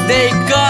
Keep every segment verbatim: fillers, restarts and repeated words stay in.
Deyka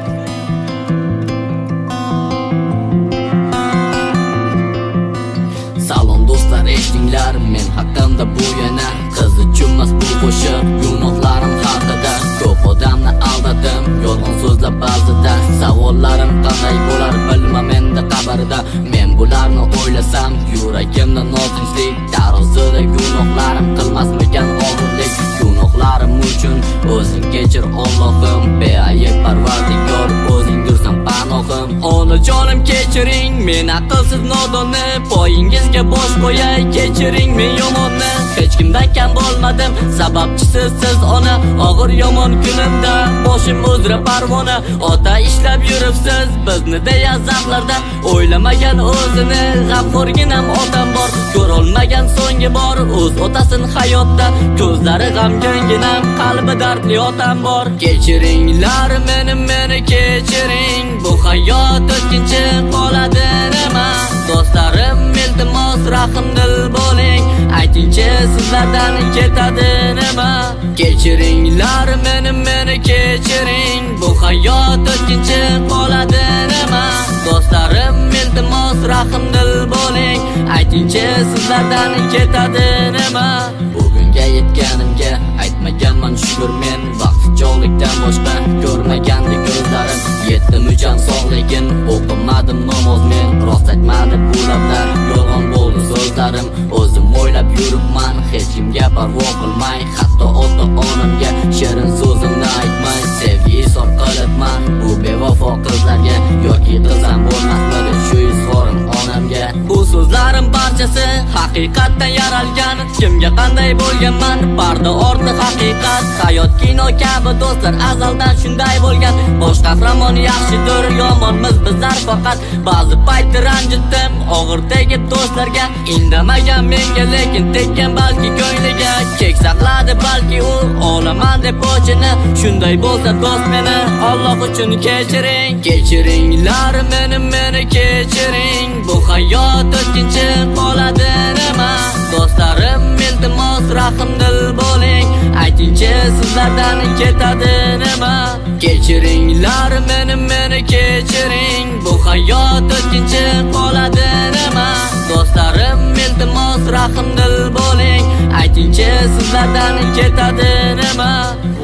Salom do'stlar, eshitinglar men haqimda bu yana qiz uchunmas bu qo'shiq gunohlarim haqida. Ko'p odamni aldadim yolg'on so'zlab ba'zida. Savollarim qanday bo'lar bilmam endi qabrda. Men bularni o'ylasam yuragimda notinchlik, tarozida gunohlarim qilmasmikan og'irlik. Gunohlarim uchun o'zing kechir Allohim, beayb Parvardigor o'zingdirsan panohim. Onajonim kechiring men aqlsiz nodonni, poyingizga bosh qo'yay kechiring men yomonni. Hech kimdan kam bo'lmadim, sababchisi siz ona. Og'ir yomon kunimda boshim uzra parvona. Ota ishlab yuribsiz bizni deya zavlardan, o'ylamagan o'zini g'amxo'rginam otam bor. Ko'rolmagan so'nggi bor o'z otasin hayotda, ko'zlari g'amginginam qalbi dardli otam bor. Kechiringlar meni meni kechiring, bu hayot o'tkinchi qoladi nima. Do'stlarim iltimos rahmdil bo'ling, aytingchi sizlardan ketadi nima. Kechiringlar meni meni kechiring, bu hayot o'tkinchi qoladi nima. Do'stlarim iltimos rahmdil bo'ling, aytingchi sizlardan ketadi nima. Bugunga yetganimga aytmaganman shukr men, vaqt cho'g'likdan boshqa ko'rmagandi ko'zlarim. Yetdim jon sog'ligin o'qimadim namoz men, rost aytmadi bu lablar, yolg'on bo'ldi so'zlarim. O'zim o'ylab yuribman hech kimga parvo qilmay, hatto ota onamga shirin so'zimni aytmay. Sevgi izhor qilyapman bu bevafo qizlarga, yoki qilsam bo'lmasmidi shu izhorim onamga. Bu so'zlarim barchasi haqiqatdan yaralgan, kimga qanday bo'lganman parda orti haqiqat. Hayot kino kabi do'stlar, azaldan shunday bo'lgan. Bosh qahramon yaxshidir, yomonmiz bizlar faqat. Ba'zi payt ranjitdim og'ir tegib do'stlarga, indamagan menga lekin tekkan balki ko'ngliga. Kek saqladi balki u olaman deb o'chini, shunday bo'lsa do'st meni Alloh uchun kechiring. Kechiringlar meni meni kechiring, bu hayot o'tkinchi qoladi nima. Do'stlarim iltimos rahmdil bo'ling, aytingchi sizlardan ketadi nima. Kechiringlar meni meni kechiring, bu hayot o'tkinchi qoladi nima. Do'stlarim iltimos rahmdil bo'ling, aytingchi sizlardan ketadi nima.